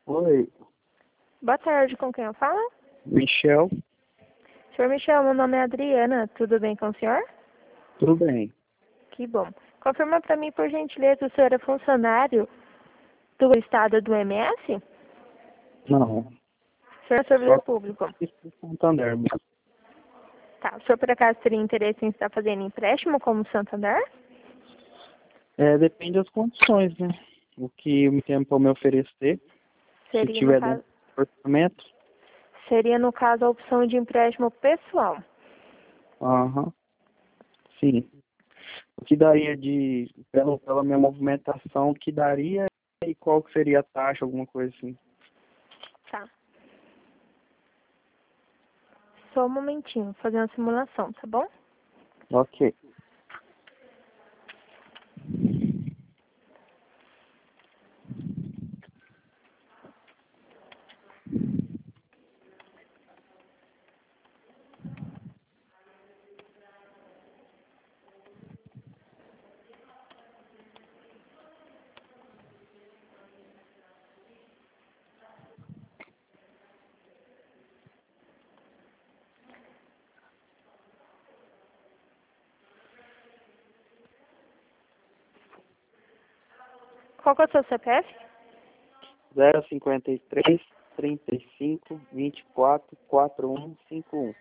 Oi, Boa tarde, com quem eu falo? Michel, Senhor Michel, meu nome é Adriana, tudo bem com o senhor? tudo bem? Que bom. Confirma para mim, por gentileza, o senhor é funcionário do estado do MS? Não, O senhor é só servidor público. isso do Santander mesmo. Tá, o senhor por acaso teria interesse em estar fazendo empréstimo como Santander? Depende das condições, né? O que o tempo me oferecer, se Seria no tiver dentro caso, do orçamento. a opção de empréstimo pessoal. Aham, sim. O que daria pela minha movimentação, o que daria e qual que seria a taxa, alguma coisa assim. Tá. Só um momentinho, vou fazer uma simulação, tá bom? Ok. Qual que é o seu CPF? 053 35 24 4151.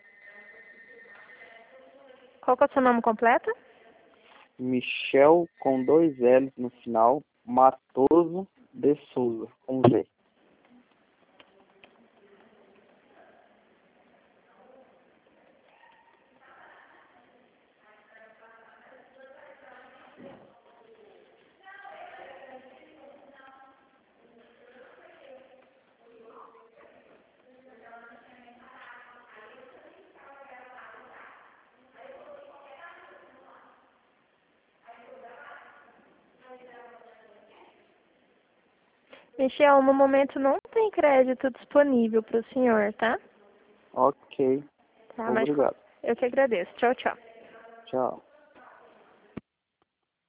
Qual que é o seu nome completo? Michel com 2 L's no final, Matoso de Souza, com Z. Michel, no momento não tem crédito disponível para o senhor, tá? Ok, Tá, mas obrigado. eu que agradeço. Tchau, tchau. Tchau.